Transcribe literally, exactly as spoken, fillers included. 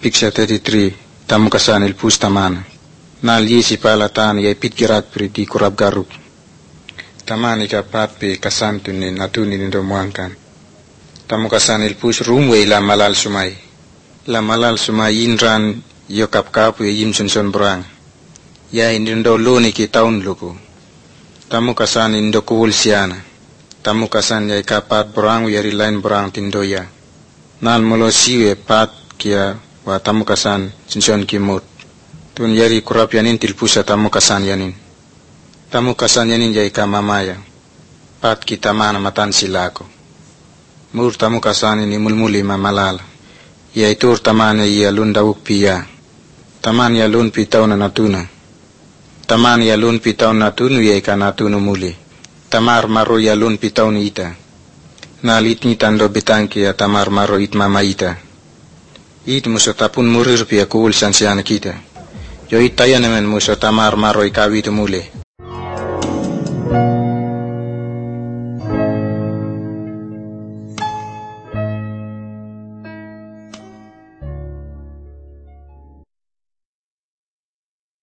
Picture thirty-three, tamu kasan il pustaman. Nal yisi palatan yai pitkirat pri di kurab garuk. Taman ika pat pe kasan tunni natuni nindo muangkan. Tamu kasan il pus rumwe la malal sumai. La malal sumai inran yo kap kapu yim sunson brang. Ya nindo loni ki taun luku. Tamu kasan indo kuwul siana. Tamu kasan yai kapat brang yari lain brang tindoya. Nal molo siwe pat kia wa tamu kasan sinson kimut. Tun yari kurap yanin tilpusa tamu kasan yanin. Tamu kasan yanin jai kamamaya. Pat kita mana matan silako. Mur tamu kasan ini mulmuli mamalala. Ya itur tamane ya lun dawuk piya. Taman ya lun pitau na natuna. Taman ya lun pitau natunu ya ika natunu muli. Tamar maro ya lun pitau ni ita. Nalit ni tando betangki ya tamar maro it mama ita. It muso tapun murir pia kuul sansiana kita. Yo it tayanemen muso tamar maro ikawi tu muli.